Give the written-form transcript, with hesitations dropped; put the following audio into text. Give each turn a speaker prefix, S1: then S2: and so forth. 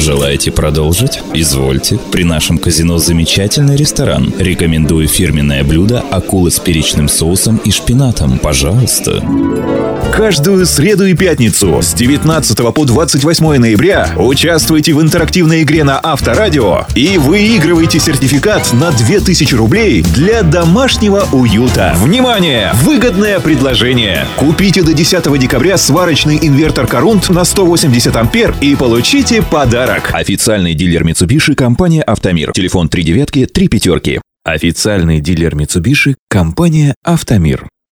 S1: Желаете продолжить? Извольте. При нашем казино замечательный ресторан. Рекомендую фирменное блюдо акула с перечным соусом и шпинатом. Пожалуйста.
S2: Каждую среду и пятницу с 19 по 28 ноября участвуйте в интерактивной игре на Авторадио и выигрывайте сертификат на 2000 рублей для домашнего уюта. Внимание! Выгодное предложение! Купите до 10 декабря сварочный инвертор Корунд на 180 ампер и получите подарок. Официальный дилер Mitsubishi — компания «Автомир». Телефон 39 3 5. Официальный дилер Mitsubishi — компания «Автомир».